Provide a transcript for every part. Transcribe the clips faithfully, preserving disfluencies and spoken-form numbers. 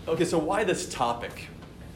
Okay, so why this topic?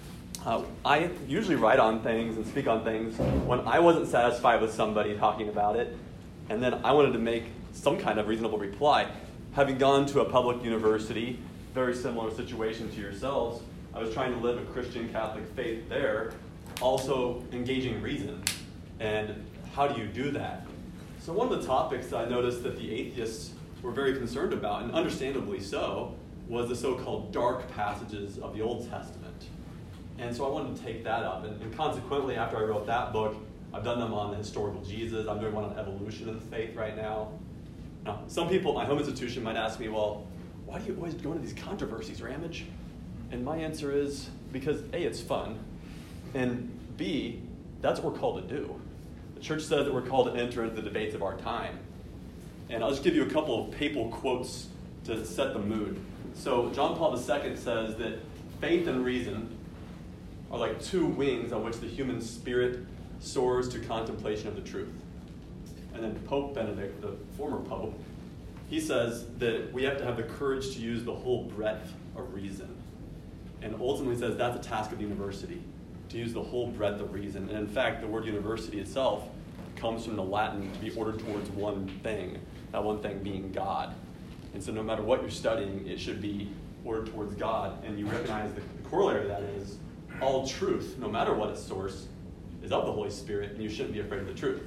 Uh, I usually write on things and speak on things when I wasn't satisfied with somebody talking about it, and then I wanted to make some kind of reasonable reply. Having gone to a public university, very similar situation to yourselves, I was trying to live a Christian Catholic faith there, also engaging reason. And how do you do that? So one of the topics that I noticed that the atheists were very concerned about, and understandably so, was the so-called dark passages of the Old Testament. And so I wanted to take that up. And, and consequently, after I wrote that book, I've done them on the historical Jesus. I'm doing one on evolution of the faith right now. Now, some people at my home institution might ask me, well, why do you always go into these controversies, Ramage? And my answer is, because A, it's fun, and B, that's what we're called to do. The church says that we're called to enter into the debates of our time. And I'll just give you a couple of papal quotes to set the mood. So John Paul the Second says that faith and reason are like two wings on which the human spirit soars to contemplation of the truth. And then Pope Benedict, the former pope, he says that we have to have the courage to use the whole breadth of reason. And ultimately says that's a task of the university, to use the whole breadth of reason. And in fact, the word university itself comes from the Latin to be ordered towards one thing, that one thing being God. And so no matter what you're studying, it should be ordered towards God. And you recognize the, the corollary of that is all truth, no matter what its source, is of the Holy Spirit, and you shouldn't be afraid of the truth.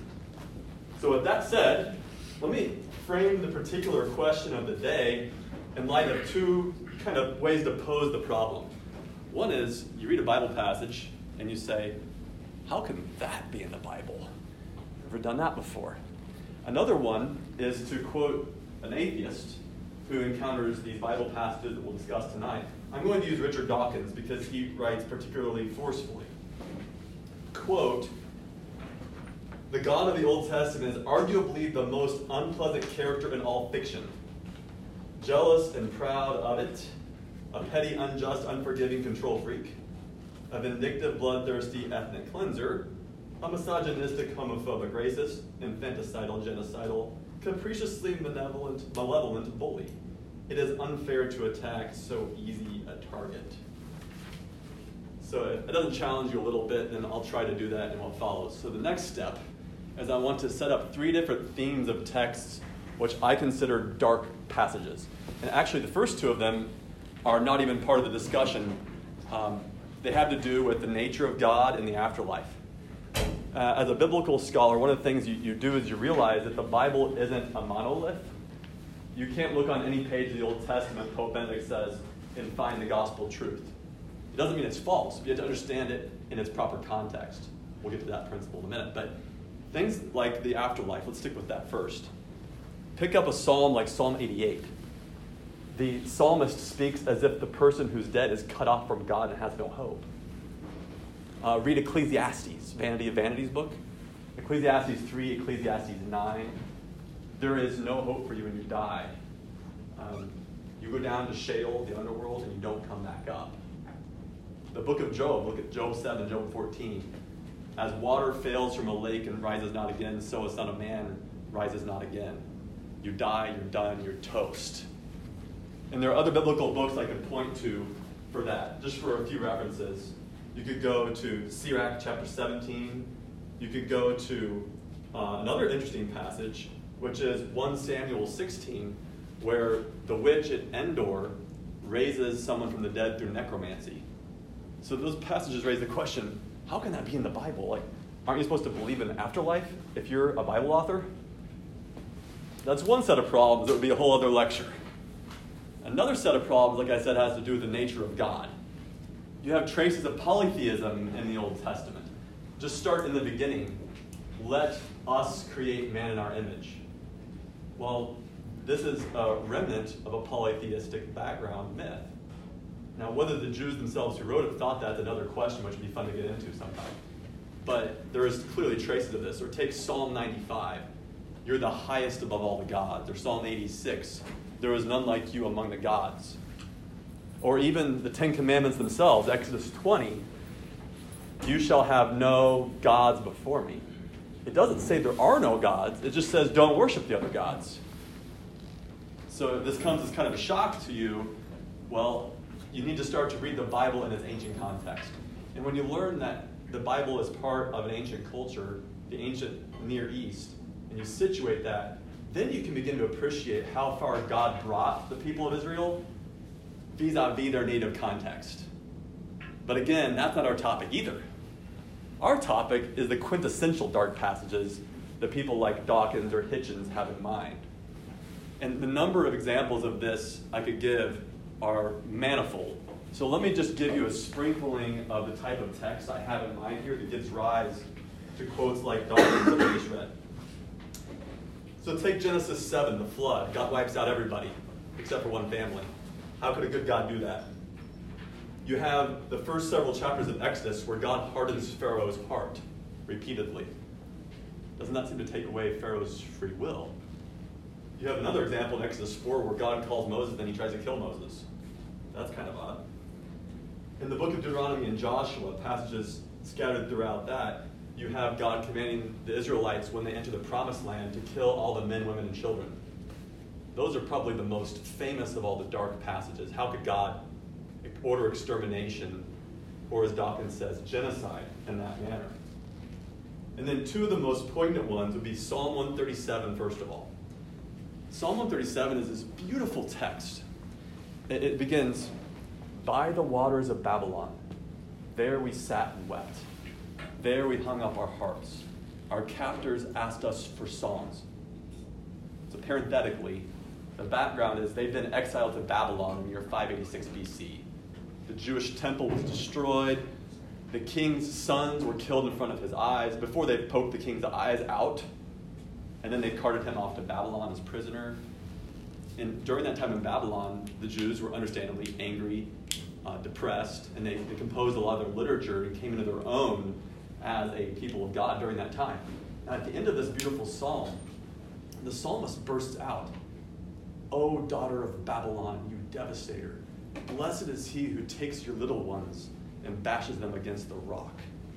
So with that said, let me frame the particular question of the day in light of two kind of ways to pose the problem. One is you read a Bible passage and you say, how can that be in the Bible? Never done that before. Another one is to quote an atheist who encounters these Bible passages that we'll discuss tonight. I'm going to use Richard Dawkins because he writes particularly forcefully. Quote, "The God of the Old Testament is arguably the most unpleasant character in all fiction. Jealous and proud of it, a petty, unjust, unforgiving control freak, a vindictive, bloodthirsty ethnic cleanser, a misogynistic, homophobic racist, infanticidal, genocidal, capriciously benevolent, malevolent bully. It is unfair to attack so easy a target." So if it doesn't challenge you a little bit, then I'll try to do that in what follows. So the next step is I want to set up three different themes of texts which I consider dark passages. And actually the first two of them are not even part of the discussion. Um, they have to do with the nature of God and the afterlife. Uh, as a biblical scholar, one of the things you, you do is you realize that the Bible isn't a monolith. You can't look on any page of the Old Testament, Pope Benedict says, and find the gospel truth. It doesn't mean it's false. You have to understand it in its proper context. We'll get to that principle in a minute. But things like the afterlife, let's stick with that first. Pick up a psalm like Psalm eighty-eight. The psalmist speaks as if the person who's dead is cut off from God and has no hope. Uh, read Ecclesiastes, Vanity of Vanities book. Ecclesiastes three, Ecclesiastes nine. There is no hope for you when you die. Um, you go down to Sheol, the underworld, and you don't come back up. The book of Job, look at Job seven, Job fourteen. As water fails from a lake and rises not again, so a son of man rises not again. You die, you're done, you're toast. And there are other biblical books I could point to for that, just for a few references. You could go to Sirach chapter seventeen. You could go to uh, another interesting passage, which is First Samuel sixteen, where the witch at Endor raises someone from the dead through necromancy. So those passages raise the question, how can that be in the Bible? Like, aren't you supposed to believe in the afterlife if you're a Bible author? That's one set of problems. It would be a whole other lecture. Another set of problems, like I said, has to do with the nature of God. You have traces of polytheism in the Old Testament. Just start in the beginning. Let us create man in our image. Well, this is a remnant of a polytheistic background myth. Now, whether the Jews themselves who wrote it thought that's another question, which would be fun to get into sometime. But there is clearly traces of this. Or take Psalm ninety-five. You're the highest above all the gods. Or Psalm eighty-six. There is none like you among the gods. Or even the Ten Commandments themselves, Exodus twenty. You shall have no gods before me. It doesn't say there are no gods. It just says don't worship the other gods. So if this comes as kind of a shock to you, well, you need to start to read the Bible in its ancient context. And when you learn that the Bible is part of an ancient culture, the ancient Near East, and you situate that, then you can begin to appreciate how far God brought the people of Israel vis-a-vis their native context. But again, that's not our topic either. Our topic is the quintessential dark passages that people like Dawkins or Hitchens have in mind. And the number of examples of this I could give are manifold. So let me just give you a sprinkling of the type of text I have in mind here that gives rise to quotes like Dawkins that we just read. So take Genesis seven, the flood. God wipes out everybody except for one family. How could a good God do that? You have the first several chapters of Exodus where God hardens Pharaoh's heart repeatedly. Doesn't that seem to take away Pharaoh's free will? You have another example in Exodus four where God calls Moses, then he tries to kill Moses. That's kind of odd. In the book of Deuteronomy and Joshua, passages scattered throughout that, you have God commanding the Israelites when they enter the promised land to kill all the men, women, and children. Those are probably the most famous of all the dark passages. How could God order extermination, or as Dawkins says, genocide in that manner? And then two of the most poignant ones would be Psalm one thirty-seven, first of all. Psalm one thirty-seven is this beautiful text. It, it begins, "By the waters of Babylon, there we sat and wept. There we hung up our harps. Our captors asked us for songs." So parenthetically, the background is they've been exiled to Babylon in the year five eighty-six B C. The Jewish temple was destroyed. The king's sons were killed in front of his eyes before they poked the king's eyes out. And then they carted him off to Babylon as prisoner. And during that time in Babylon, the Jews were understandably angry, uh, depressed, and they, they composed a lot of their literature and came into their own as a people of God during that time. And at the end of this beautiful psalm, the psalmist bursts out, "O daughter of Babylon, you devastator, blessed is he who takes your little ones and bashes them against the rock."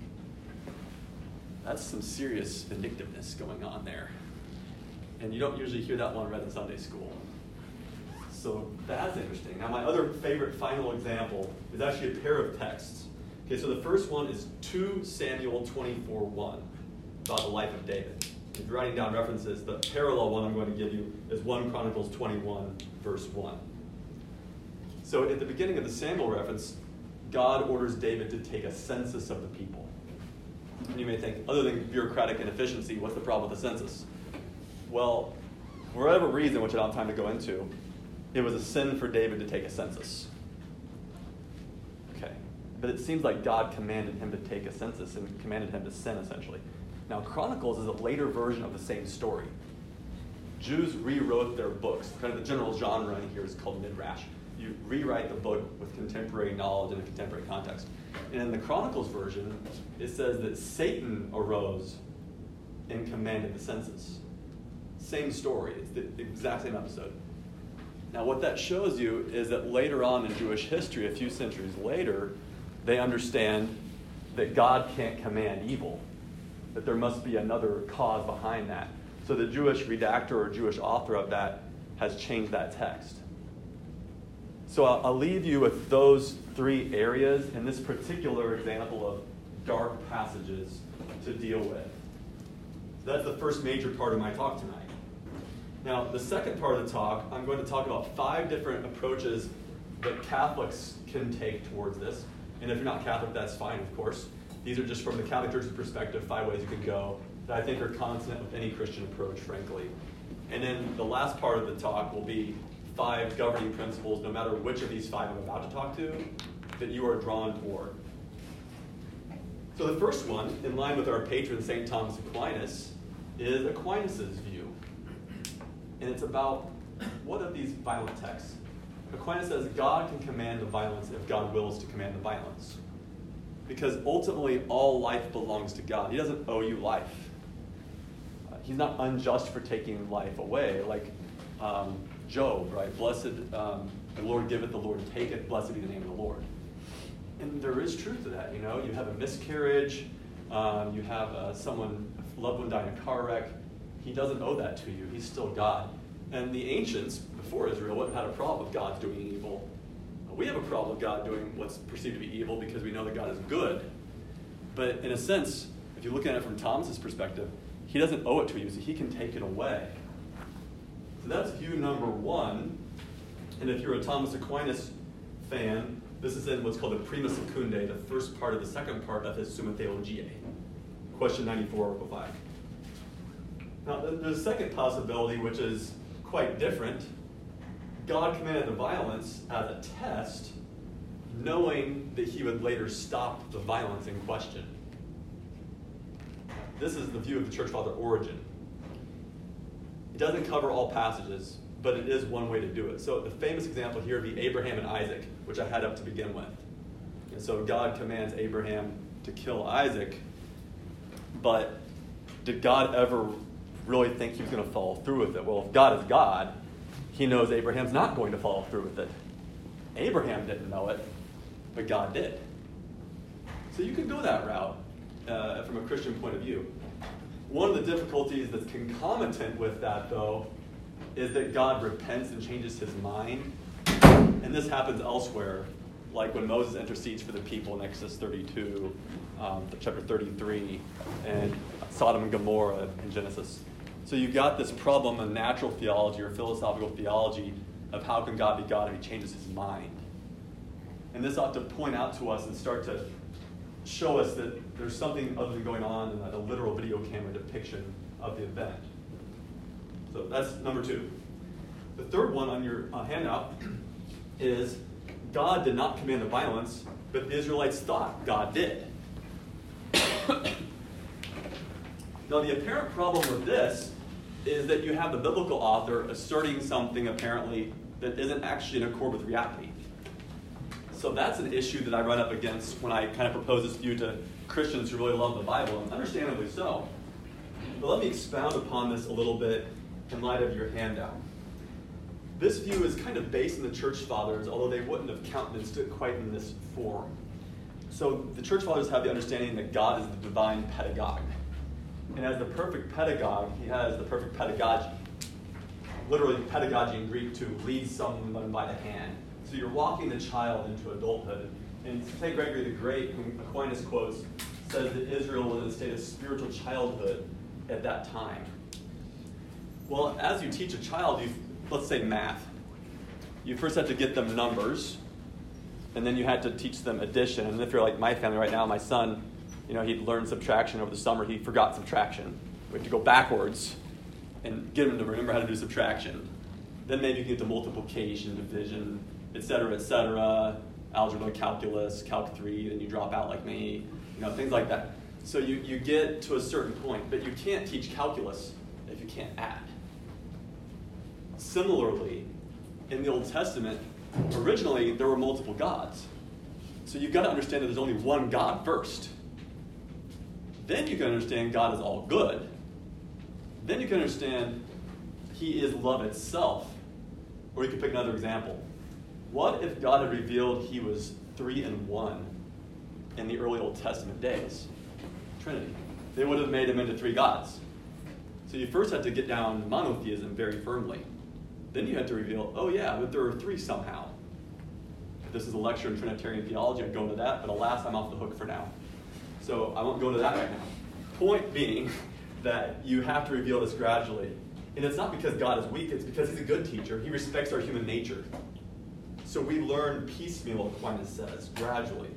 That's some serious vindictiveness going on there. And you don't usually hear that one read in Sunday school. So that's interesting. Now my other favorite final example is actually a pair of texts. Okay, so the first one is two Samuel twenty-four one, about the life of David. If you're writing down references, the parallel one I'm going to give you is First Chronicles twenty-one, verse one. So at the beginning of the Samuel reference, God orders David to take a census of the people. And you may think, other than bureaucratic inefficiency, what's the problem with the census? Well, for whatever reason, which I don't have time to go into, it was a sin for David to take a census. Okay, but it seems like God commanded him to take a census and commanded him to sin, essentially. Now, Chronicles is a later version of the same story. Jews rewrote their books. Kind of the general genre in here is called midrash. You rewrite the book with contemporary knowledge in a contemporary context. And in the Chronicles version, it says that Satan arose and commanded the census. Same story. It's the exact same episode. Now, what that shows you is that later on in Jewish history, a few centuries later, they understand that God can't command evil, that there must be another cause behind that. So the Jewish redactor or Jewish author of that has changed that text. So I'll, I'll leave you with those three areas in this particular example of dark passages to deal with. So that's the first major part of my talk tonight. Now, the second part of the talk, I'm going to talk about five different approaches that Catholics can take towards this. And if you're not Catholic, that's fine, of course. These are just from the Catholic Church's perspective, five ways you can go that I think are consonant with any Christian approach, frankly. And then the last part of the talk will be five governing principles, no matter which of these five I'm about to talk to, that you are drawn toward. So the first one, in line with our patron Saint Thomas Aquinas, is Aquinas' view. And it's about what of these violent texts? Aquinas says God can command the violence if God wills to command the violence. Because ultimately all life belongs to God. He doesn't owe you life. Uh, he's not unjust for taking life away. Like um, Job, right? Blessed, um, the Lord giveth, the Lord taketh, blessed be the name of the Lord. And there is truth to that, you know. You have a miscarriage, um, you have uh, someone, a loved one die in a car wreck. He doesn't owe that to you. He's still God. And the ancients, before Israel, wouldn't have had a problem with God doing evil. we have a problem with God doing what's perceived to be evil because we know that God is good. But in a sense, if you look at it from Thomas's perspective, he doesn't owe it to you, so he can take it away. So that's view number one. And if you're a Thomas Aquinas fan, this is in what's called the Prima Secundae, the first part of the second part of his Summa Theologiae. Question ninety-four, Article five. Now, there's a second possibility, which is quite different. God commanded the violence as a test, knowing that he would later stop the violence in question. This is the view of the Church Father Origen. It doesn't cover all passages, but it is one way to do it. So the famous example here would be Abraham and Isaac, which I had up to begin with. And so God commands Abraham to kill Isaac, but did God ever really think he was going to follow through with it? Well, if God is God, he knows Abraham's not going to follow through with it. Abraham didn't know it, but God did. So you can go that route uh, from a Christian point of view. One of the difficulties that's concomitant with that, though, is that God repents and changes his mind. And this happens elsewhere, like when Moses intercedes for the people in Exodus thirty-two, um, chapter thirty-three, and Sodom and Gomorrah in Genesis. So you've got this problem in natural theology or philosophical theology of how can God be God if he changes his mind. And this ought to point out to us and start to show us that there's something other than going on in a literal video camera depiction of the event. So that's number two. The third one on your uh, handout is God did not command the violence, but the Israelites thought God did. Now, the apparent problem with this is that you have the biblical author asserting something apparently that isn't actually in accord with reality. So that's an issue that I run up against when I kind of propose this view to Christians who really love the Bible, and understandably so. But let me expound upon this a little bit in light of your handout. This view is kind of based in the Church Fathers, although they wouldn't have countenanced it quite in this form. So the Church Fathers have the understanding that God is the divine pedagogue. And as the perfect pedagogue, he has the perfect pedagogy. Literally, pedagogy in Greek, to lead someone by the hand. So you're walking the child into adulthood. And Saint Gregory the Great, whom Aquinas quotes, says that Israel was in a state of spiritual childhood at that time. Well, as you teach a child, you let's say math. You first have to get them numbers, and then you had to teach them addition. And if you're like my family right now, my son, you know, he'd learned subtraction over the summer. He forgot subtraction. We have to go backwards and get him to remember how to do subtraction. Then maybe you can get to multiplication, division, et cetera, et cetera, algebra, calculus, calc three, then you drop out like me, you know, things like that. So you, you get to a certain point, but you can't teach calculus if you can't add. Similarly, in the Old Testament, originally there were multiple gods. So you've got to understand that there's only one God first. Then you can understand God is all good. Then you can understand he is love itself. Or you could pick another example. What if God had revealed he was three in one in the early Old Testament days? Trinity. They would have made him into three gods. So you first had to get down monotheism very firmly. Then you had to reveal, oh yeah, but there are three somehow. If this is a lecture in Trinitarian theology, I'd go into that, but alas, I'm off the hook for now. So I won't go into that right now. Point being that you have to reveal this gradually. And it's not because God is weak, it's because he's a good teacher. He respects our human nature. So we learn piecemeal, Aquinas says, gradually.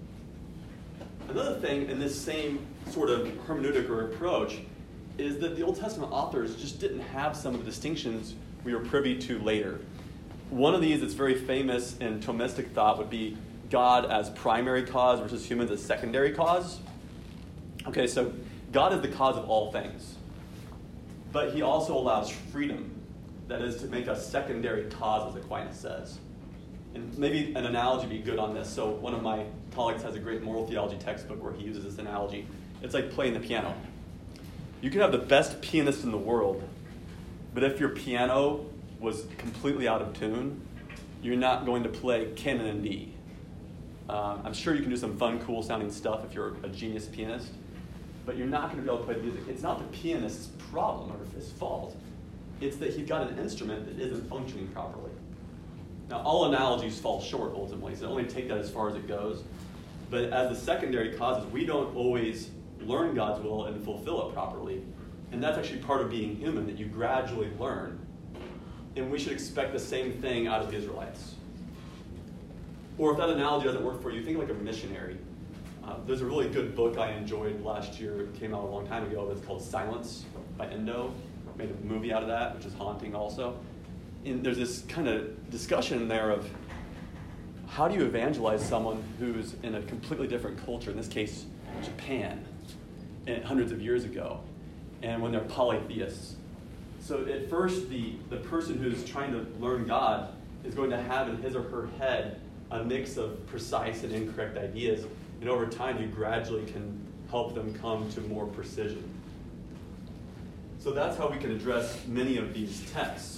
Another thing in this same sort of hermeneutic or approach is that the Old Testament authors just didn't have some of the distinctions we were privy to later. One of these that's very famous in Thomistic thought would be God as primary cause versus humans as secondary cause. Okay, so God is the cause of all things. But he also allows freedom. That is to make us secondary cause, as Aquinas says. And maybe an analogy would be good on this. So one of my colleagues has a great moral theology textbook where he uses this analogy. It's like playing the piano. You could have the best pianist in the world, but if your piano was completely out of tune, you're not going to play canon in D. Uh, I'm sure you can do some fun, cool sounding stuff if you're a genius pianist, but you're not going to be able to play the music. It's not the pianist's problem or his fault. It's that he's got an instrument that isn't functioning properly. Now, all analogies fall short, ultimately, so only take that as far as it goes. But as the secondary causes, we don't always learn God's will and fulfill it properly. And that's actually part of being human, that you gradually learn. And we should expect the same thing out of the Israelites. Or if that analogy doesn't work for you, think like a missionary. Uh, there's a really good book I enjoyed last year. It came out a long time ago. It's called Silence by Endo. Made a movie out of that, which is haunting also. And there's this kind of discussion there of how do you evangelize someone who's in a completely different culture, in this case, Japan, and hundreds of years ago, and when they're polytheists. So at first, the, the person who's trying to learn God is going to have in his or her head a mix of precise and incorrect ideas, and over time you gradually can help them come to more precision. So that's how we can address many of these texts.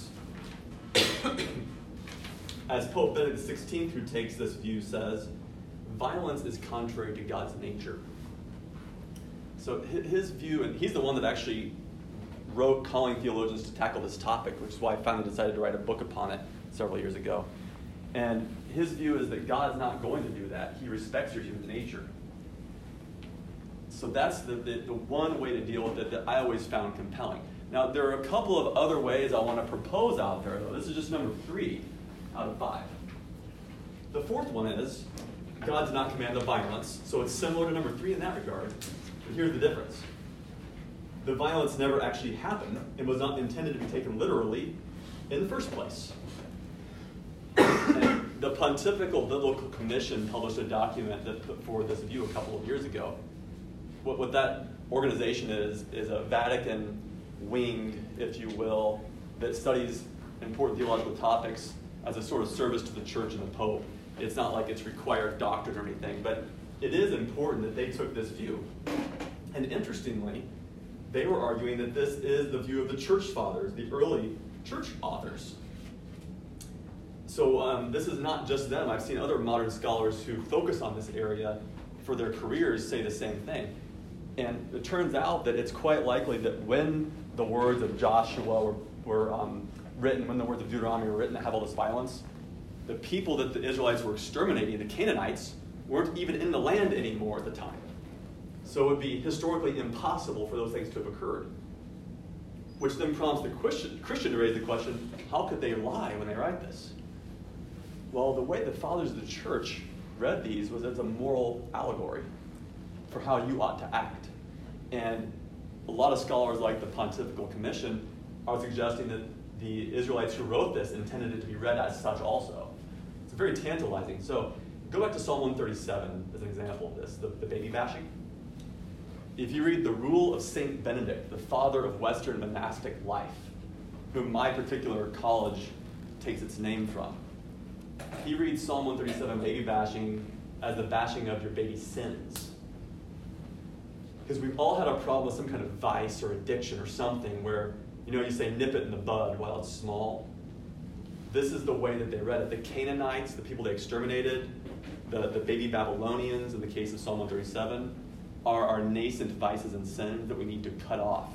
As Pope Benedict the sixteenth, who takes this view, says, violence is contrary to God's nature. So his view, and he's the one that actually wrote calling theologians to tackle this topic, which is why I finally decided to write a book upon it several years ago. And his view is that God is not going to do that. He respects your human nature. So that's the, the, the one way to deal with it that I always found compelling. Now, there are a couple of other ways I want to propose out there, though. This is just number three out of five. The fourth one is God did not command the violence, so it's similar to number three in that regard. But here's the difference. The violence never actually happened and was not intended to be taken literally in the first place. And the Pontifical Biblical Commission published a document that put forward this view a couple of years ago. What, what that organization is, is a Vatican wing, if you will, that studies important theological topics as a sort of service to the Church and the Pope. It's not like it's required doctrine or anything, but it is important that they took this view. And interestingly, they were arguing that this is the view of the Church Fathers, the early church authors. So um, this is not just them. I've seen other modern scholars who focus on this area for their careers say the same thing. And it turns out that it's quite likely that when the words of Joshua were, were um, written, when the words of Deuteronomy were written that have all this violence, the people that the Israelites were exterminating, the Canaanites, weren't even in the land anymore at the time. So it would be historically impossible for those things to have occurred. Which then prompts the Christian, Christian to raise the question, how could they lie when they write this? Well, the way the fathers of the church read these was as a moral allegory for how you ought to act. And a lot of scholars like the Pontifical Commission are suggesting that the Israelites who wrote this intended it to be read as such also. It's very tantalizing. So go back to Psalm one thirty-seven as an example of this, the, the baby bashing. If you read the Rule of Saint Benedict, the father of Western monastic life, whom my particular college takes its name from, he reads Psalm one thirty-seven, baby bashing, as the bashing of your baby sins. Because we've all had a problem with some kind of vice or addiction or something where, you know, you say nip it in the bud while it's small. This is the way that they read it. The Canaanites, the people they exterminated, the, the baby Babylonians, in the case of Psalm one thirty-seven, are our nascent vices and sins that we need to cut off.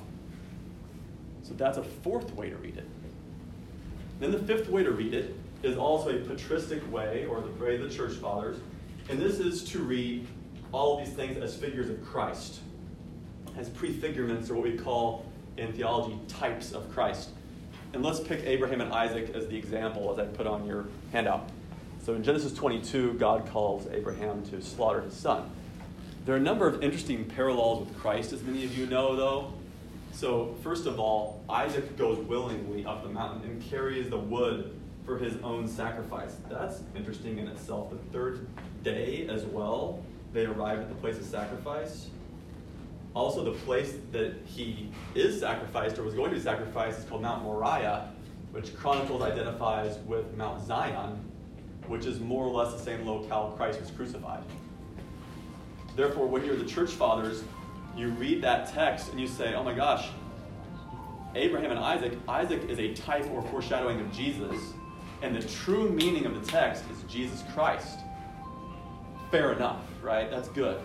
So that's a fourth way to read it. Then the fifth way to read it is also a patristic way, or the way of the church fathers, and this is to read all of these things as figures of Christ, as prefigurements, or what we call in theology types of Christ. And let's pick Abraham and Isaac as the example as I put on your handout. So in Genesis twenty-two, God calls Abraham to slaughter his son. There are a number of interesting parallels with Christ, as many of you know, though. So first of all, Isaac goes willingly up the mountain and carries the wood for his own sacrifice. That's interesting in itself. The third day as well, they arrive at the place of sacrifice. Also, the place that he is sacrificed or was going to be sacrificed is called Mount Moriah, which Chronicles identifies with Mount Zion, which is more or less the same locale Christ was crucified. Therefore, when you're the church fathers, you read that text and you say, oh my gosh, Abraham and Isaac, Isaac is a type or foreshadowing of Jesus, and the true meaning of the text is Jesus Christ. Fair enough, right? That's good.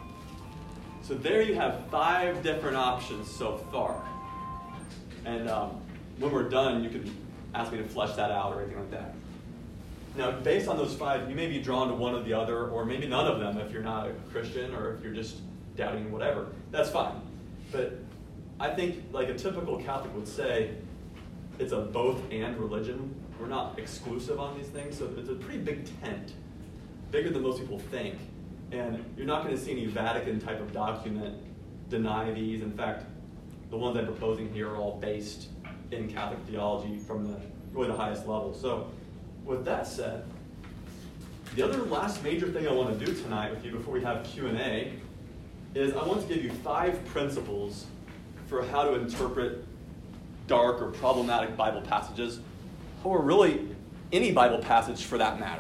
So there you have five different options so far. And um, when we're done, you can ask me to flesh that out or anything like that. Now, based on those five, you may be drawn to one or the other, or maybe none of them if you're not a Christian, or if you're just doubting whatever. That's fine. But I think, like a typical Catholic would say, it's a both and religion. We're not exclusive on these things, so it's a pretty big tent, bigger than most people think. And you're not going to see any Vatican type of document deny these. In fact, the ones I'm proposing here are all based in Catholic theology from the really the highest level. So with that said, the other last major thing I want to do tonight with you before we have Q and A is I want to give you five principles for how to interpret dark or problematic Bible passages, or really any Bible passage for that matter.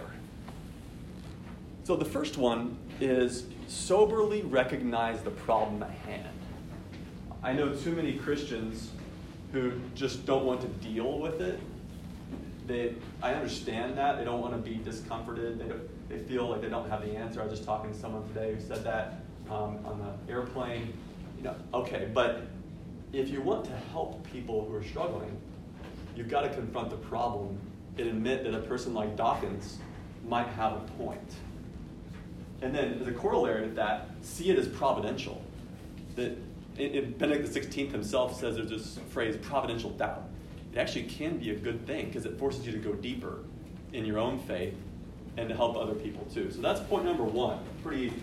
So the first one is soberly recognize the problem at hand. I know too many Christians who just don't want to deal with it. They, I understand that. They don't want to be discomforted. They, don't, they feel like they don't have the answer. I was just talking to someone today who said that um, on the airplane. You know, okay, but if you want to help people who are struggling, you've got to confront the problem and admit that a person like Dawkins might have a point. And then, as a corollary to that, see it as providential. That it, it, Benedict the sixteenth himself says there's this phrase, providential doubt. It actually can be a good thing because it forces you to go deeper in your own faith and to help other people too. So that's point number one, pretty easy.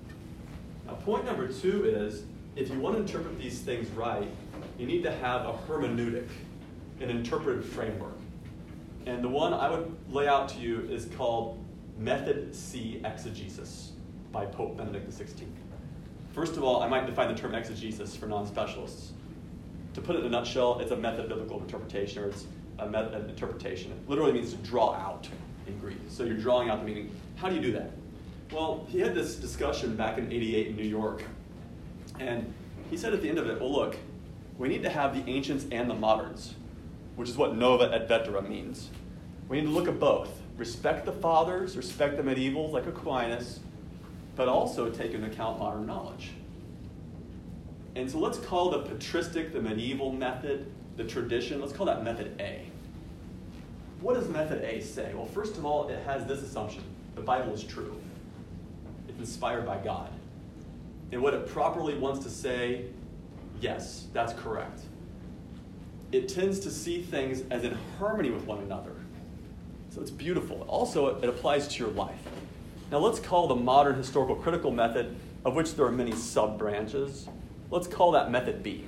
Now, point number two is, if you want to interpret these things right, you need to have a hermeneutic, an interpretive framework. And the one I would lay out to you is called Method C exegesis by Pope Benedict the sixteenth. First of all, I might define the term exegesis for non-specialists. To put it in a nutshell, it's a method of biblical interpretation, or it's a method of interpretation. It literally means to draw out in Greek. So you're drawing out the meaning. How do you do that? Well, he had this discussion back in eighty-eight in New York. And he said at the end of it, well, look, we need to have the ancients and the moderns, which is what nova et vetera means. We need to look at both. Respect the fathers, respect the medievals like Aquinas, but also take into account modern knowledge. And so let's call the patristic, the medieval method, the tradition, let's call that method A. What does method A say? Well, first of all, it has this assumption. The Bible is true. It's inspired by God. And what it properly wants to say, yes, that's correct. It tends to see things as in harmony with one another. So it's beautiful. Also, it applies to your life. Now let's call the modern historical critical method, of which there are many sub-branches, let's call that method B.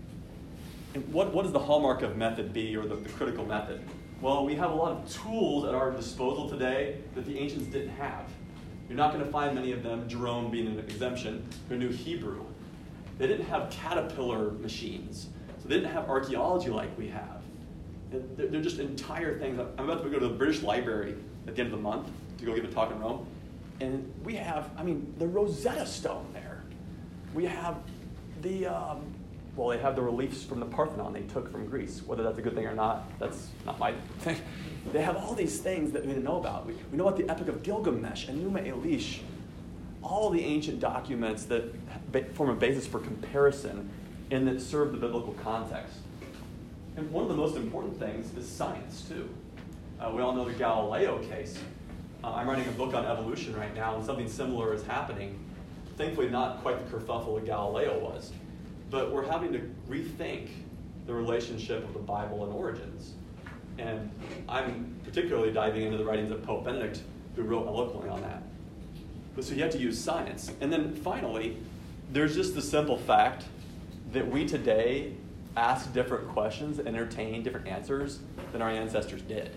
And what, what is the hallmark of method B, or the, the critical method? Well, we have a lot of tools at our disposal today that the ancients didn't have. You're not going to find many of them, Jerome being an exemption, who knew Hebrew. They didn't have caterpillar machines, so they didn't have archaeology like we have. They're just entire things. I'm about to go to the British Library at the end of the month to go give a talk in Rome. And we have, I mean, the Rosetta Stone there. We have the, um, well, they have the reliefs from the Parthenon they took from Greece. Whether that's a good thing or not, that's not my thing. They have all these things that we didn't know about. We, we know about the Epic of Gilgamesh and Enuma Elish, all the ancient documents that form a basis for comparison and that serve the biblical context. And one of the most important things is science, too. Uh, we all know the Galileo case. Uh, I'm writing a book on evolution right now, and something similar is happening. Thankfully, not quite the kerfuffle that Galileo was. But we're having to rethink the relationship of the Bible and origins. And I'm particularly diving into the writings of Pope Benedict, who wrote eloquently on that. But so you have to use science. And then finally, there's just the simple fact that we today ask different questions and entertain different answers than our ancestors did.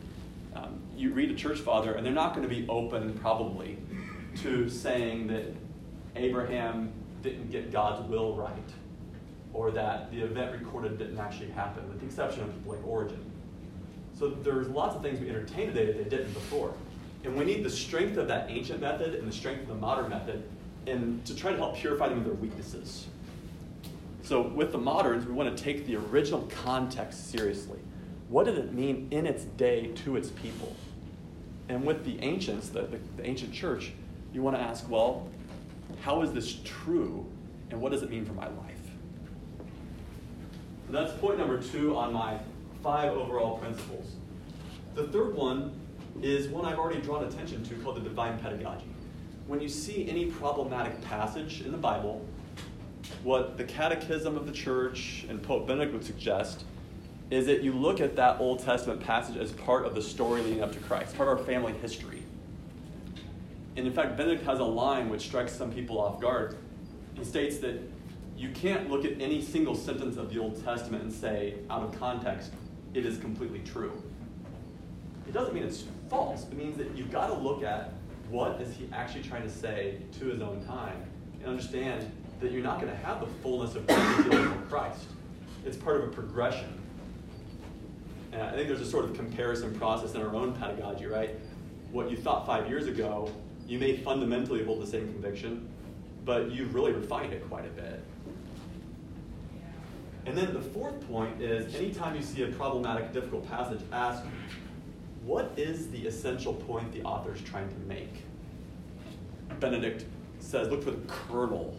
Um, you read a church father, and they're not going to be open, probably, to saying that Abraham didn't get God's will right, or that the event recorded didn't actually happen, with the exception of people like Origen. So there's lots of things we entertain today that they didn't before. And we need the strength of that ancient method and the strength of the modern method, and to try to help purify them of their weaknesses. So with the moderns, we want to take the original context seriously. What did it mean in its day to its people? And with the ancients, the, the, the ancient church, you want to ask, well, how is this true, and what does it mean for my life? So that's point number two on my five overall principles. The third one is one I've already drawn attention to called the divine pedagogy. When you see any problematic passage in the Bible, what the Catechism of the Church and Pope Benedict would suggest is that you look at that Old Testament passage as part of the story leading up to Christ, part of our family history. And in fact, Benedict has a line which strikes some people off guard. He states that you can't look at any single sentence of the Old Testament and say, out of context, it is completely true. It doesn't mean it's false. It means that you've got to look at what is he actually trying to say to his own time and understand that you're not going to have the fullness of from Christ. It's part of a progression. And I think there's a sort of comparison process in our own pedagogy, right? What you thought five years ago, you may fundamentally hold the same conviction, but you've really refined it quite a bit. And then the fourth point is, anytime you see a problematic, difficult passage, ask, what is the essential point the author is trying to make? Benedict says, look for the kernel.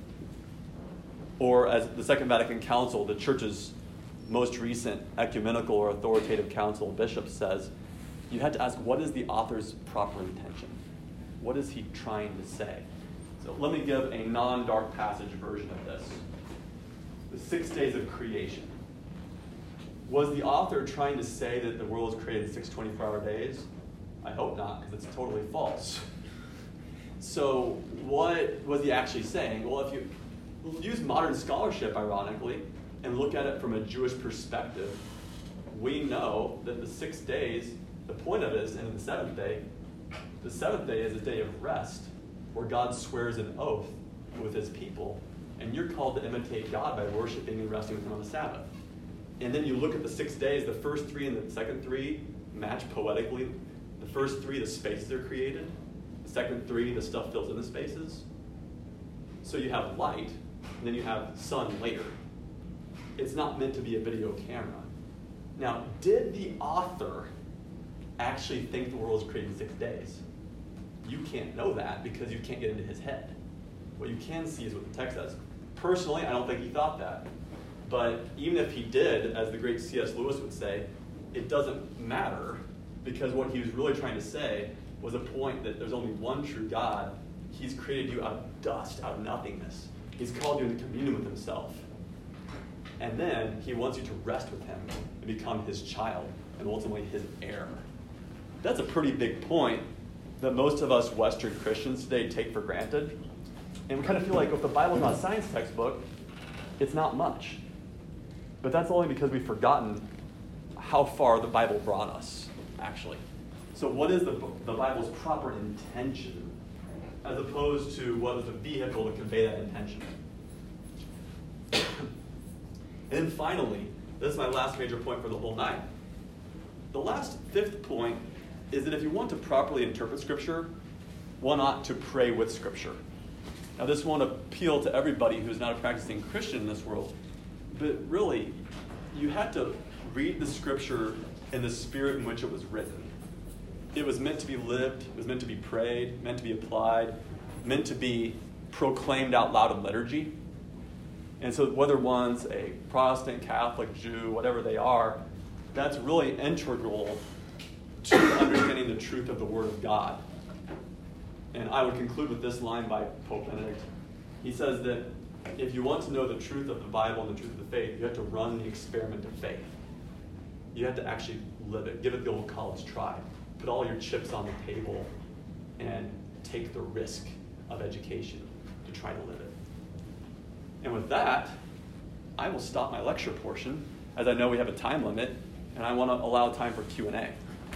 Or as the Second Vatican Council, the Church's most recent ecumenical or authoritative council of bishops says, you had to ask, what is the author's proper intention? What is he trying to say? So let me give a non-dark passage version of this. The six days of creation. Was the author trying to say that the world was created in six twenty-four hour days? I hope not, because it's totally false. So what was he actually saying? Well, if you use modern scholarship, ironically, and look at it from a Jewish perspective, we know that the six days, the point of it is, and the seventh day, the seventh day is a day of rest, where God swears an oath with his people, and you're called to imitate God by worshiping and resting with him on the Sabbath. And then you look at the six days, the first three and the second three match poetically. The first three, the spaces are created. The second three, the stuff fills in the spaces. So you have light, and then you have sun later. It's not meant to be a video camera. Now, did the author actually think the world was created in six days? You can't know that because you can't get into his head. What you can see is what the text says. Personally, I don't think he thought that. But even if he did, as the great C S Lewis would say, it doesn't matter, because what he was really trying to say was a point that there's only one true God. He's created you out of dust, out of nothingness. He's called you into communion with himself. And then he wants you to rest with him and become his child and ultimately his heir. That's a pretty big point that most of us Western Christians today take for granted. And we kind of feel like if the Bible's not a science textbook, it's not much. But that's only because we've forgotten how far the Bible brought us, actually. So what is the, the Bible's proper intention, as opposed to what is the vehicle to convey that intention? And then finally, this is my last major point for the whole night. The last fifth point is that if you want to properly interpret Scripture, one ought to pray with Scripture. Now, this won't appeal to everybody who's not a practicing Christian in this world, but really, you have to read the Scripture in the spirit in which it was written. It was meant to be lived, it was meant to be prayed, meant to be applied, meant to be proclaimed out loud in liturgy. And so whether one's a Protestant, Catholic, Jew, whatever they are, that's really integral to understanding the truth of the Word of God. And I would conclude with this line by Pope Benedict. He says that if you want to know the truth of the Bible and the truth of the faith, you have to run the experiment of faith. You have to actually live it. Give it the old college try. Put all your chips on the table and take the risk of education to try to live it. And with that, I will stop my lecture portion, as I know we have a time limit, and I want to allow time for Q and A.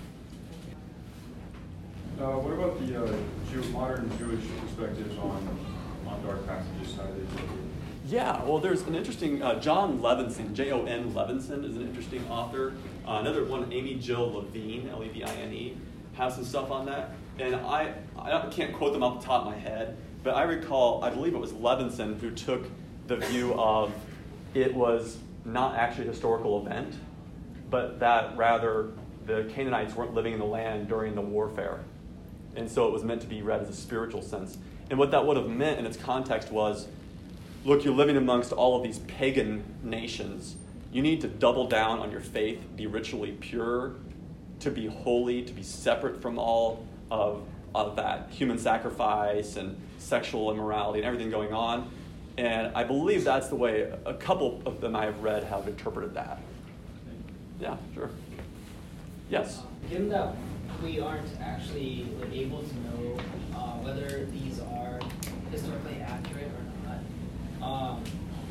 Uh, what about the uh, Jew, modern Jewish perspectives on, on dark passages? How do they look at it? Yeah, well, there's an interesting, uh, John Levinson, J O N Levinson is an interesting author. Uh, another one, Amy Jill Levine, L E V I N E, has some stuff on that. And I, I can't quote them off the top of my head, but I recall, I believe it was Levinson who took the view of it was not actually a historical event, but that rather the Canaanites weren't living in the land during the warfare. And so it was meant to be read as a spiritual sense. And what that would have meant in its context was, look, you're living amongst all of these pagan nations. You need to double down on your faith, be ritually pure to be holy, to be separate from all of, of that human sacrifice and sexual immorality and everything going on. And I believe that's the way a couple of them I have read have interpreted that. Yeah, sure. Yes? Uh, given that we aren't actually like, able to know uh, whether these are historically accurate or not, um,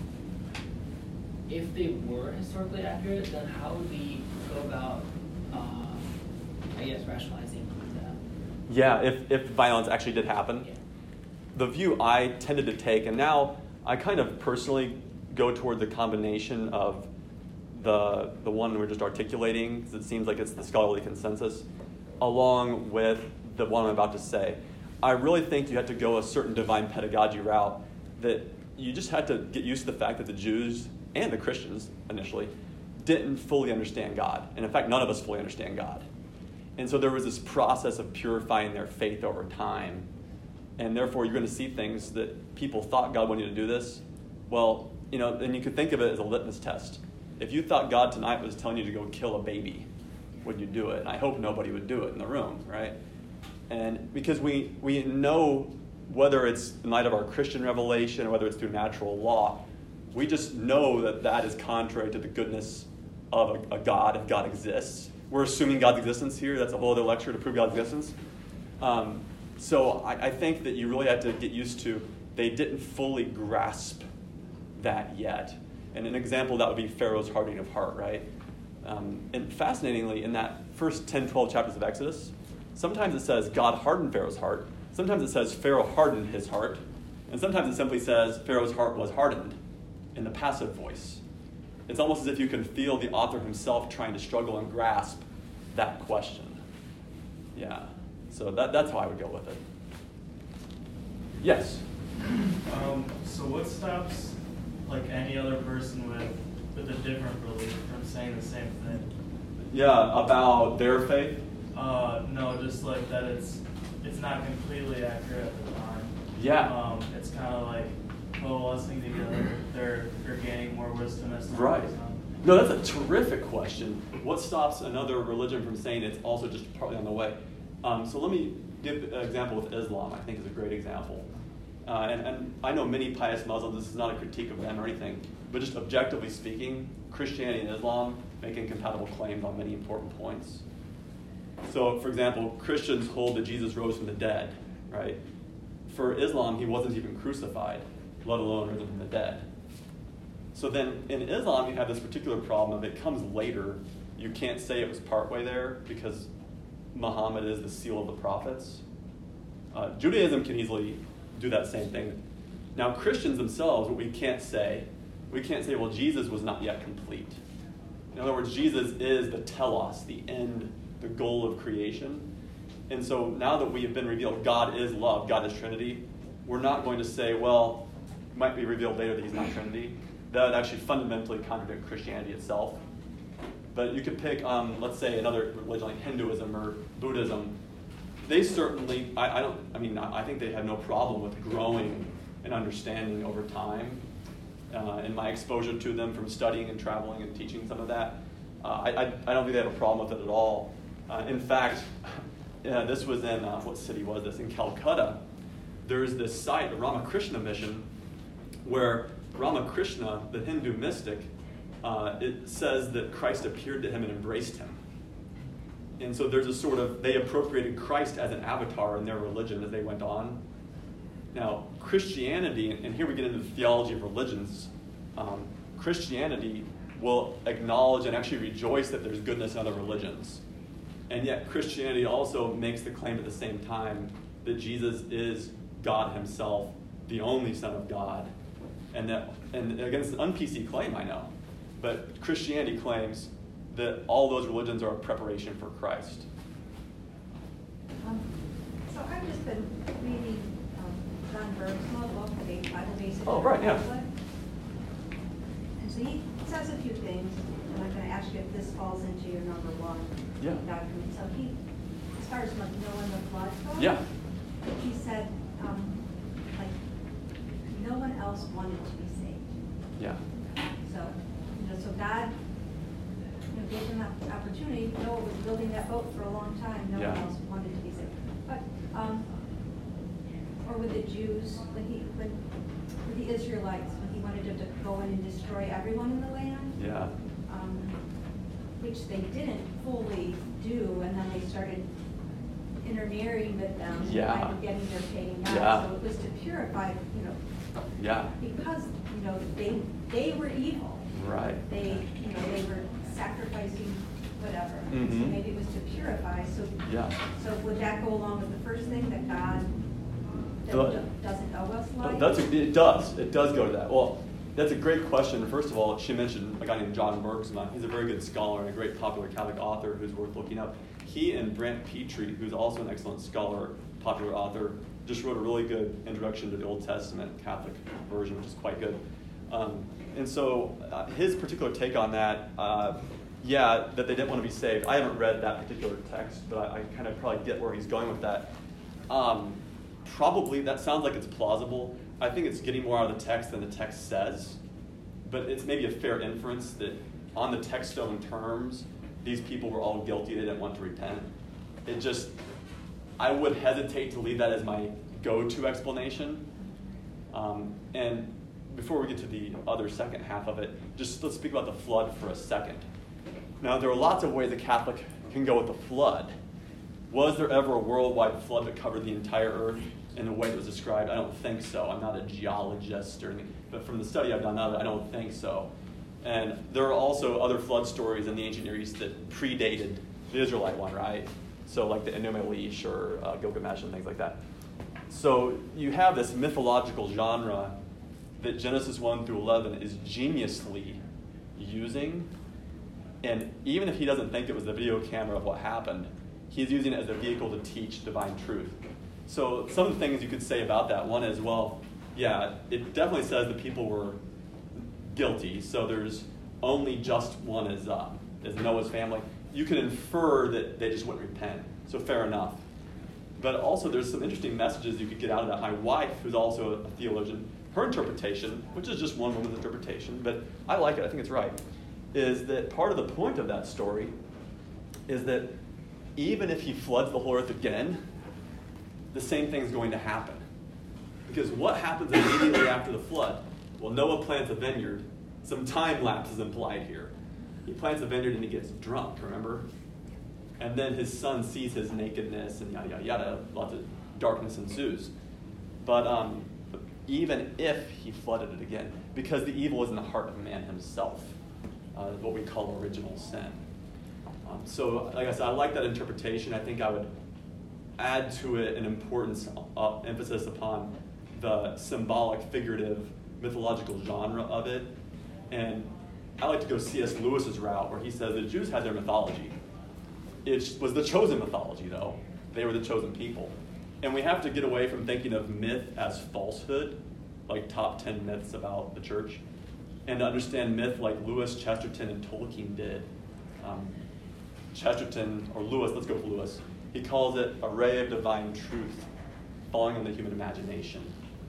if they were historically accurate, then how would we go about, uh, I guess, rationalizing that? Yeah, if, if violence actually did happen. Yeah. The view I tended to take, and now I kind of personally go toward the combination of the the one we're just articulating, because it seems like it's the scholarly consensus, along with the one I'm about to say. I really think you have to go a certain divine pedagogy route, that you just had to get used to the fact that the Jews and the Christians initially didn't fully understand God. And in fact, none of us fully understand God. And so there was this process of purifying their faith over time. And therefore, you're going to see things that people thought God wanted you to do this. Well, you know, and you could think of it as a litmus test. If you thought God tonight was telling you to go kill a baby, would you do it? And I hope nobody would do it in the room, right? And because we, we know, whether it's in light of our Christian revelation or whether it's through natural law, we just know that that is contrary to the goodness of a, a God, if God exists. We're assuming God's existence here. That's a whole other lecture to prove God's existence. Um, so I, I think that you really have to get used to, they didn't fully grasp that yet. And an example of that would be Pharaoh's hardening of heart, right? Um, and fascinatingly, in that first ten, twelve chapters of Exodus, sometimes it says God hardened Pharaoh's heart. Sometimes it says Pharaoh hardened his heart. And sometimes it simply says Pharaoh's heart was hardened in the passive voice. It's almost as if you can feel the author himself trying to struggle and grasp that question. Yeah. So that, that's how I would go with it. Yes? Um, so what stops like any other person with, with a different belief from saying the same thing? Yeah, about their faith? Uh, no, just like that it's it's not completely accurate at the time. Yeah. Um, it's kind of like coalescing together. They're they're gaining more wisdom as time Right. goes on. No, that's a terrific question. What stops another religion from saying it's also just partly on the way? Um, so let me give an example with Islam. I think is a great example. Uh, and, and I know many pious Muslims, this is not a critique of them or anything, but just objectively speaking, Christianity and Islam make incompatible claims on many important points. So, for example, Christians hold that Jesus rose from the dead, right? For Islam, he wasn't even crucified, let alone risen from the dead. So then in Islam, you have this particular problem of it comes later. You can't say it was partway there because Muhammad is the seal of the prophets. Uh, Judaism can easily do that same thing. Now, Christians themselves, what we can't say, we can't say, well, Jesus was not yet complete. In other words, Jesus is the telos, the end, the goal of creation. And so now that we have been revealed, God is love, God is Trinity, we're not going to say, well, it might be revealed later that he's not Trinity. That would actually fundamentally contradict Christianity itself. But you could pick, um, let's say, another religion like Hinduism or Buddhism. They certainly, I, I don't, I mean, I think they have no problem with growing and understanding over time. Uh, in my exposure to them from studying and traveling and teaching some of that, uh, I, I, I don't think they have a problem with it at all. Uh, in fact, yeah, this was in, uh, what city was this? In Calcutta. There's this site, the Ramakrishna mission, where Ramakrishna, the Hindu mystic, uh, it says that Christ appeared to him and embraced him. And so there's a sort of, they appropriated Christ as an avatar in their religion as they went on. Now, Christianity, and here we get into the theology of religions, um, Christianity will acknowledge and actually rejoice that there's goodness in other religions. And yet Christianity also makes the claim at the same time that Jesus is God himself, the only Son of God. And that, and against an un-P C claim, I know, but Christianity claims that all those religions are a preparation for Christ. Um, so I've just been reading um, John Bergsma book, the Bible Basics. Oh, right, yeah. And so he says a few things, and I'm going to ask you if this falls into your number one Yeah. document. So he, as far as like Noah and the flood goes, Yeah. he said, um, like, no one else wanted to be saved. Yeah. So, you know, so God, you know, gave them that opportunity. Noah was building that boat for a long time. No one Yeah. else wanted to be saved. But, um, or with the Jews, when he, when, with the Israelites, when he wanted them to go in and destroy everyone in the land, Yeah. um, which they didn't fully do, and then they started intermarrying with them, Yeah. kind of getting their pagan gods. Yeah. So it was to purify, you know, Yeah. because, you know, they, they were evil. Right. They, you know, they were sacrificing whatever. So Mhm. maybe it was to purify, so. Yeah. So would that go along with the first thing, that God that The- do- doesn't owe us Uh, life? That's a, it does. It does go to that. Well, that's a great question. First of all, she mentioned a guy named John Bergsma. He's a very good scholar and a great popular Catholic author who's worth looking up. He and Brant Petrie, who's also an excellent scholar, popular author, just wrote a really good introduction to the Old Testament Catholic version, which is quite good. Um, and so uh, his particular take on that, uh, yeah, that they didn't want to be saved. I haven't read that particular text, but I, I kind of probably get where he's going with that. Um, probably, that sounds like it's plausible. I think it's getting more out of the text than the text says. But it's maybe a fair inference that on the text stone terms, these people were all guilty, they didn't want to repent. It just, I would hesitate to leave that as my go-to explanation. Um, and before we get to the other second half of it, just let's speak about the flood for a second. Now, there are lots of ways a Catholic can go with the flood. Was there ever a worldwide flood that covered the entire earth in the way that was described? I don't think so. I'm not a geologist or anything, but from the study I've done of it, I don't think so. And there are also other flood stories in the ancient Near East that predated the Israelite one, right? So like the Enuma Elish or uh, Gilgamesh and things like that. So you have this mythological genre that Genesis one through eleven is geniusly using. And even if he doesn't think it was the video camera of what happened, he's using it as a vehicle to teach divine truth. So some of the things you could say about that, one is, well, yeah, it definitely says that people were guilty, so there's only just one as, uh, as Noah's family. You can infer that they just wouldn't repent, so fair enough. But also there's some interesting messages you could get out of that. My wife, who's also a theologian, her interpretation, which is just one woman's interpretation, but I like it, I think it's right, is that part of the point of that story is that even if he floods the whole earth again, the same thing's going to happen. Because what happens immediately after the flood? Well, Noah plants a vineyard. Some time lapse is implied here. He plants a vineyard and he gets drunk, remember? And then his son sees his nakedness and yada, yada, yada. Lots of darkness ensues. But um, even if he flooded it again, because the evil is in the heart of man himself, uh, what we call original sin. Um, so, like I said, I like that interpretation. I think I would add to it an importance, uh, emphasis upon the symbolic, figurative, mythological genre of it. And I like to go C S Lewis's route, where he says the Jews had their mythology. It was the chosen mythology, though. They were the chosen people. And we have to get away from thinking of myth as falsehood, like top ten myths about the church, and to understand myth like Lewis, Chesterton, and Tolkien did. Um, Chesterton, or Lewis, let's go with Lewis, he calls it a ray of divine truth falling on the human imagination.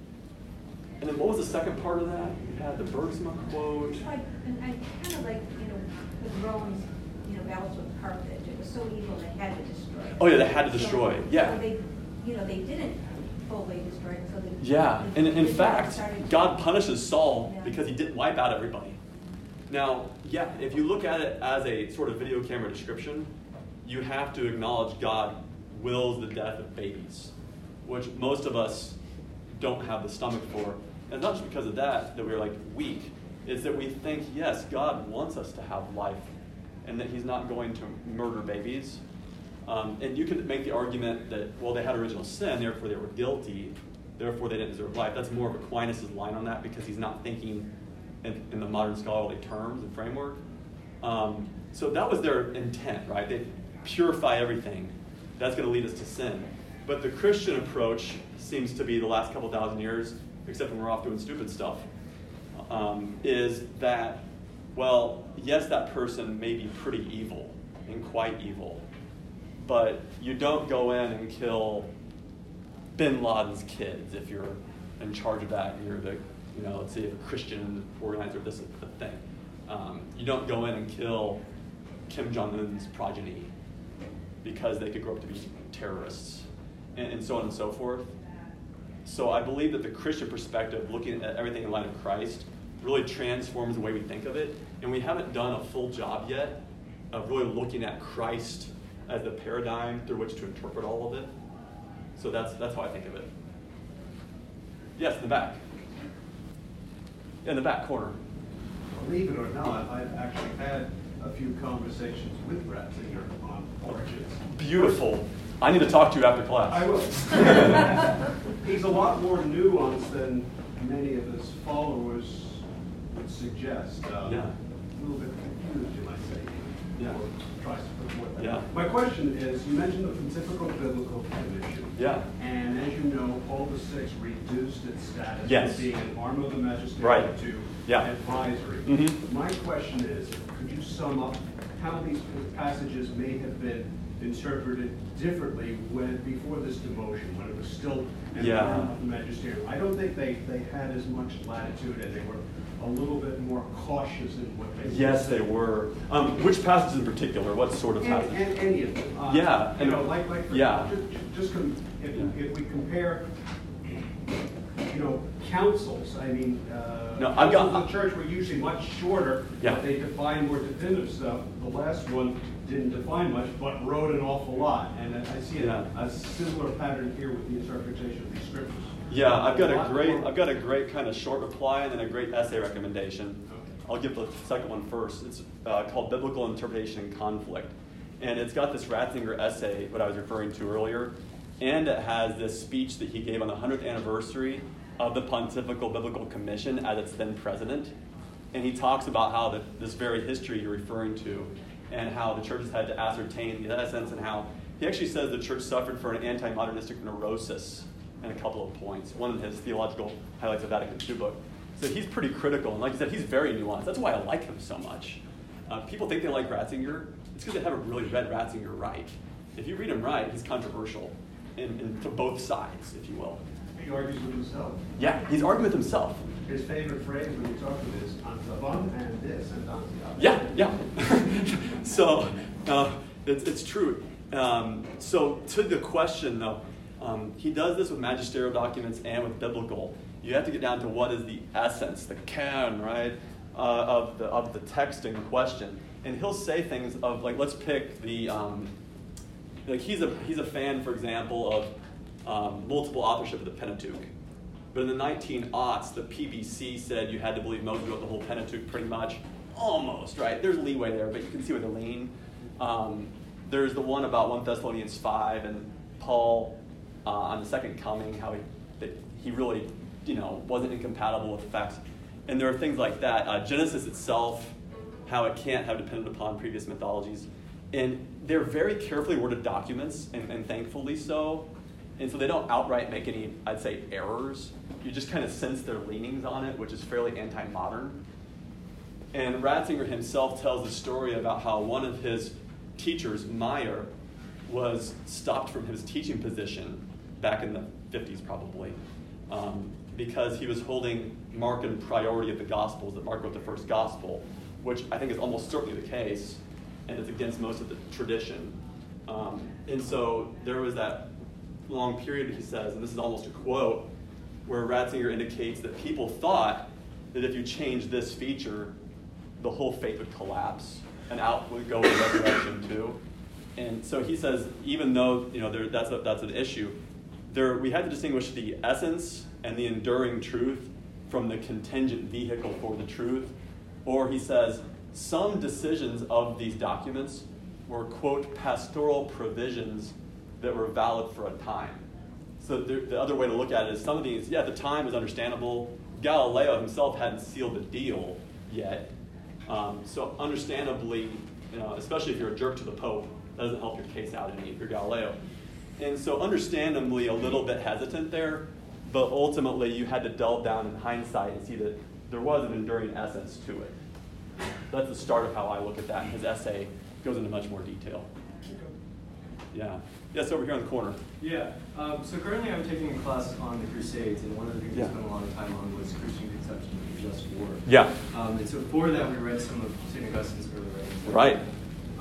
And then what was the second part of that? You had the Bergsma quote. I, and I kind of like, you know, with Rome's, you know, battles with Carthage, it was so evil they had to destroy it. Oh yeah, they had to destroy it, So- yeah. So they, you know, they didn't fully destroy it, so they. Yeah, and in they fact, started- God punishes Saul Yeah. because he didn't wipe out everybody. Now, yeah, if you look at it as a sort of video camera description, you have to acknowledge God wills the death of babies, which most of us don't have the stomach for. And not just because of that, that we're like weak. It's that we think, yes, God wants us to have life and that he's not going to murder babies. Um, and you can make the argument that, well, they had original sin, therefore they were guilty, therefore they didn't deserve life. That's more of Aquinas' line on that because he's not thinking in, in the modern scholarly terms and framework. Um, so that was their intent, right? They purify everything. That's going to lead us to sin. But the Christian approach seems to be the last couple thousand years, except when we're off doing stupid stuff, um, is that, well, yes, that person may be pretty evil and quite evil, but you don't go in and kill Bin Laden's kids if you're in charge of that and you're the, you know, let's say a Christian organizer, this is the thing. Um, you don't go in and kill Kim Jong-un's progeny because they could grow up to be terrorists, and, and so on and so forth. So I believe that the Christian perspective, looking at everything in light of Christ, really transforms the way we think of it. And we haven't done a full job yet of really looking at Christ as the paradigm through which to interpret all of it. So that's that's how I think of it. Yes, in the back. In the back corner. Believe it or not, I've actually had a few conversations with Ratzinger on origins. Beautiful. I need to talk to you after class. I will. He's a lot more nuanced than many of his followers would suggest. Um, Yeah. A little bit confused, you might say. Yeah. Or tries to put more that. Yeah. My question is, you mentioned the Pontifical Biblical Commission. Yeah. And as you know, Paul the Sixth reduced its status Yes. from being an arm of the magisterium Right. to Yeah. advisory. Mhm. My question is, could you sum up how these passages may have been interpreted differently when, before this demotion, when it was still an Yeah. arm of the magisterium? I don't think they, they had as much latitude, and they were a little bit more cautious in what they Yes, said. they were. Um, which passages in particular? What sort of And, passages? and any of them. Uh, Yeah, You and- know, like, like, for- yeah. ju- ju- just, com- if, Yeah. if we compare, you know, councils, I mean, uh, No, I've got- councils of the church were usually much shorter, Yeah. but they define more definitive stuff. The last one didn't define much, but wrote an awful lot, and I I see a, Yeah. a similar pattern here with the interpretation of these scriptures. Yeah, I've got a lot great, more- I've got a great kind of short reply and then a great essay recommendation. I'll give the second one first. It's uh, called Biblical Interpretation and Conflict, and it's got this Ratzinger essay, what I was referring to earlier, and it has this speech that he gave on the hundredth anniversary of the Pontifical Biblical Commission as its then president, and he talks about how the, this very history you're referring to, and how the churches had to ascertain the essence, and how he actually says the church suffered for an anti-modernistic neurosis in a couple of points. One of his theological highlights of Vatican two book. So he's pretty critical, and like I said, he's very nuanced. That's why I like him so much. Uh, people think they like Ratzinger. It's because they haven't really read Ratzinger right. If you read him right, he's controversial, in, in, to both sides, if you will. He argues with himself. Yeah, he's arguing with himself. His favorite phrase when you talk to him is "antabon" and this and that. Yeah, yeah. so uh, it's, it's true. Um, so to the question, though, um, he does this with magisterial documents and with biblical. You have to get down to what is the essence, the canon, right, uh, of the of the text in question. And he'll say things of like, let's pick the um, like he's a he's a fan, for example, of um, multiple authorship of the Pentateuch. But in the nineteen aughts, the P B C said you had to believe Moses wrote the whole Pentateuch pretty much. Almost, right? There's leeway there, but you can see where they lean. Um, there's the one about First Thessalonians five and Paul uh, on the second coming, how he, that he really, you know, wasn't incompatible with the facts. And there are things like that. Uh, Genesis itself, how it can't have depended upon previous mythologies. And they're very carefully worded documents, and, and thankfully so. And so they don't outright make any, I'd say, errors. You just kind of sense their leanings on it, which is fairly anti-modern. And Ratzinger himself tells the story about how one of his teachers, Meyer, was stopped from his teaching position back in the fifties probably, um, because he was holding Mark in priority of the Gospels, that Mark wrote the first Gospel, which I think is almost certainly the case, and it's against most of the tradition. Um, and so there was that long period, he says, and this is almost a quote, where Ratzinger indicates that people thought that if you change this feature, the whole faith would collapse, and out would go the resurrection too. And so he says, even though you know there, that's a, that's an issue, there we had to distinguish the essence and the enduring truth from the contingent vehicle for the truth. Or he says, some decisions of these documents were, quote, pastoral provisions that were valid for a time. So the, the other way to look at it is some of these, yeah, at the time was understandable. Galileo himself hadn't sealed the deal yet. Um, so understandably, you know, especially if you're a jerk to the Pope, that doesn't help your case out any if you're Galileo. And so understandably a little bit hesitant there, but ultimately you had to delve down in hindsight and see that there was an enduring essence to it. That's the start of how I look at that. His essay goes into much more detail. Yeah. Yes, over here on the corner. Yeah. Um, so currently I'm taking a class on the Crusades, and one of the things Yeah. we spent a lot of time on was Christian conception of just war. Yeah. Um, and so for that, we read some of Saint Augustine's early writings. Right.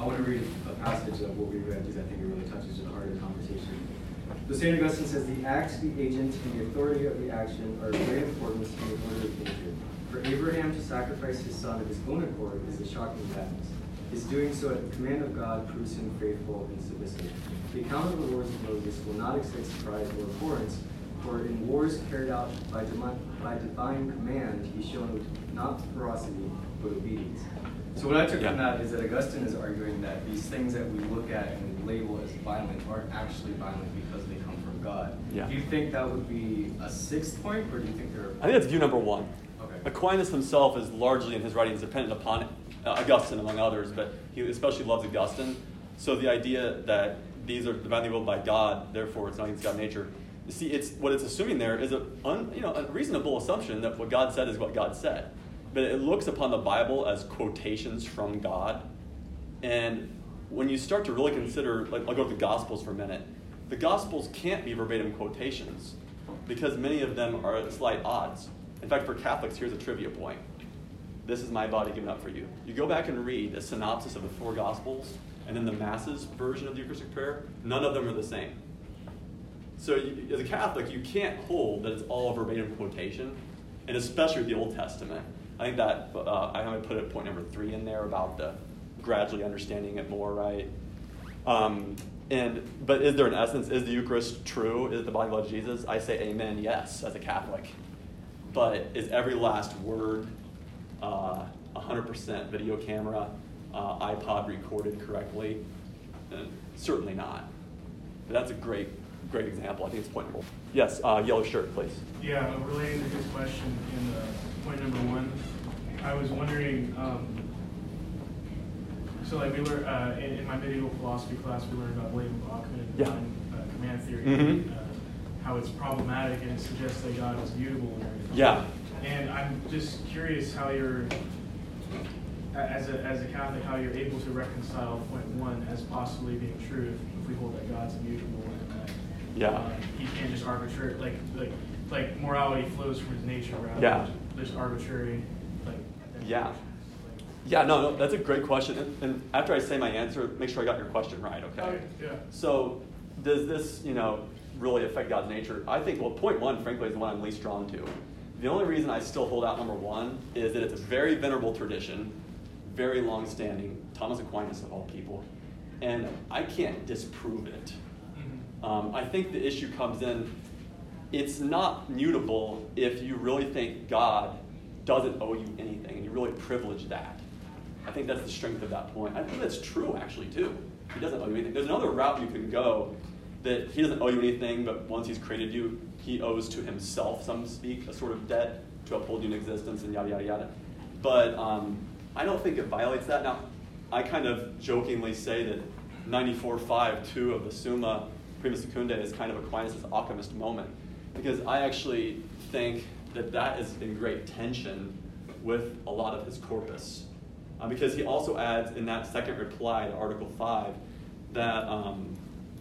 I want to read a passage of what we read because I think it really touches the heart of the conversation. So Saint Augustine says, the act, the agent, and the authority of the action are of great importance in the order of nature. For Abraham to sacrifice his son of his own accord is a shocking fact. His doing so at the command of God proves him faithful and submissive. The account of the wars of Moses will not excite surprise or abhorrence, for in wars carried out by, divine, by divine command, he's shown not ferocity, but obedience. So what I took yeah. from that is that Augustine is arguing that these things that we look at and label as violent aren't actually violent because they come from God. Yeah. Do you think that would be a sixth point, or do you think there are... I think that's view number one. Okay. Aquinas himself is largely in his writings dependent upon uh, Augustine, among others, but he especially loves Augustine. So the idea that these are divinely willed by God, therefore it's not against God's nature. You see, it's what it's assuming there is a un, you know a reasonable assumption that what God said is what God said, but it looks upon the Bible as quotations from God. And when you start to really consider, like I'll go to the Gospels for a minute, the Gospels can't be verbatim quotations because many of them are at slight odds. In fact, for Catholics, here's a trivia point. This is my body given up for you. You go back and read a synopsis of the four Gospels and then the Masses version of the Eucharistic prayer, none of them are the same. So you, as a Catholic, you can't hold that it's all a verbatim quotation, and especially with the Old Testament. I think that, uh, I haven't put it point number three in there about the gradually understanding it more, right? Um, and But is there an essence? Is the Eucharist true? Is it the body and blood of Jesus? I say amen, yes, as a Catholic. But is every last word uh, one hundred percent video camera, uh, iPod recorded correctly? Uh, certainly not. But that's a great, great example. I think it's point number one. Yes, uh, yellow shirt, please. Yeah, relating to his question in uh, point number one, I was wondering, um, so like we were, uh, in, in my medieval philosophy class, we learned about William Bachman and Yeah. divine, uh, command theory, Mm-hmm. uh, how it's problematic and it suggests that God is mutable and everything. Yeah. And I'm just curious how you're, a- as a, as a Catholic, how you're able to reconcile point one as possibly being true if, if we hold that God's immutable and that Yeah. uh, he can't just arbitrary, like, like, like morality flows from his nature rather Yeah. than just arbitrary, like. Yeah. Like, Yeah, no, no, that's a great question. And, and after I say my answer, make sure I got your question right, okay? Okay, yeah. So does this, you know, really affect God's nature? I think, well, point one, frankly, is the one I'm least drawn to. The only reason I still hold out number one is that it's a very venerable tradition, very long-standing, Thomas Aquinas of all people, and I can't disprove it. Mhm. Um, I think the issue comes in, it's not mutable if you really think God doesn't owe you anything, and you really privilege that. I think that's the strength of that point. I think that's true, actually, too. He doesn't owe you anything. There's another route you can go that he doesn't owe you anything, but once he's created you, he owes to himself, some speak, a sort of debt to uphold you in existence and yada, yada, yada. But um, I don't think it violates that. Now, I kind of jokingly say that ninety-four point five two of the Summa Prima Secunda is kind of Aquinas' alchemist moment, because I actually think that that is in great tension with a lot of his corpus. Uh, because he also adds in that second reply to Article five that um,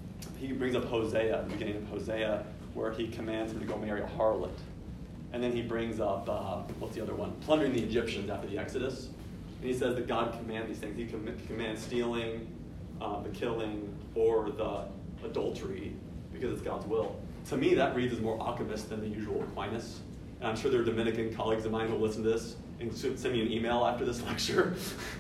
he brings up Hosea, the beginning of Hosea, where he commands him to go marry a harlot. And then he brings up, uh, what's the other one? Plundering the Egyptians after the Exodus. And he says that God commands these things. He com- commands stealing, uh, the killing, or the adultery, because it's God's will. To me, that reads as more alchemist than the usual Aquinas. And I'm sure there are Dominican colleagues of mine who will listen to this and send me an email after this lecture.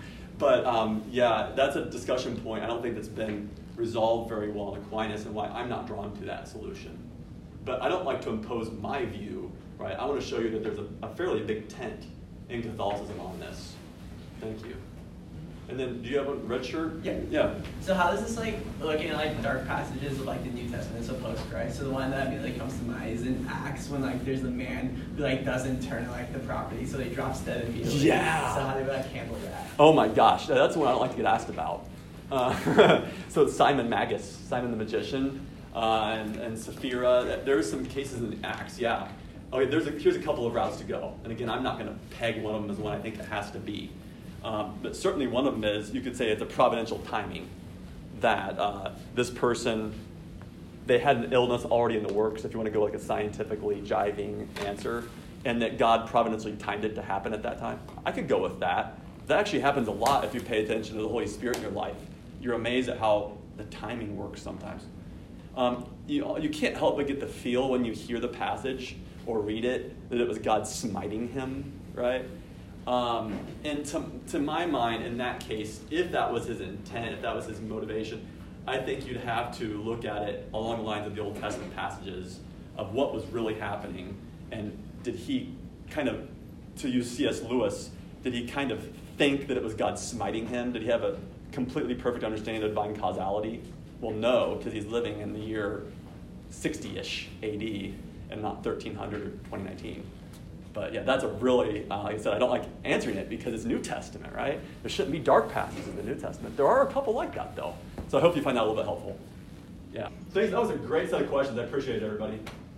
But um, yeah, that's a discussion point. I don't think that's been resolved very well in Aquinas, and why I'm not drawn to that solution. But I don't like to impose my view, right? I want to show you that there's a, a fairly big tent in Catholicism on this. Thank you. And then, do you have a red shirt? Yeah. Yeah. So how does this, like, looking at, like, dark passages of, like, the New Testament, so post-Christ, so the one that immediately comes to mind is in Acts when, like, there's the man who, like, doesn't turn, like, the property, so he drops dead immediately. Yeah. So how do we, like, handle that? Oh my gosh, that's one I don't like to get asked about. Uh, so it's Simon Magus, Simon the Magician, uh, and, and Sapphira. There's some cases in the Acts, yeah. Okay, there's a, here's a couple of routes to go. And again, I'm not going to peg one of them as one I think it has to be. Um, but certainly one of them is, you could say it's a providential timing, that uh, this person, they had an illness already in the works, if you want to go like a scientifically jiving answer, and that God providentially timed it to happen at that time. I could go with that. That actually happens a lot if you pay attention to the Holy Spirit in your life. you're amazed at how the timing works sometimes. Um, you, you can't help but get the feel when you hear the passage or read it that it was God smiting him, right? Um, and to, to my mind, in that case, if that was his intent, if that was his motivation, I think you'd have to look at it along the lines of the Old Testament passages of what was really happening, and did he kind of, to use C S Lewis, did he kind of think that it was God smiting him? Did he have a completely perfect understanding of divine causality? Well, no, because he's living in the year sixty-ish A D and not thirteen hundred or twenty nineteen. But yeah, that's a really, uh, like I said, I don't like answering it because it's New Testament, right? There shouldn't be dark passages in the New Testament. There are a couple like that, though. So I hope you find that a little bit helpful. Yeah. Thanks. That was a great set of questions. I appreciate it, everybody.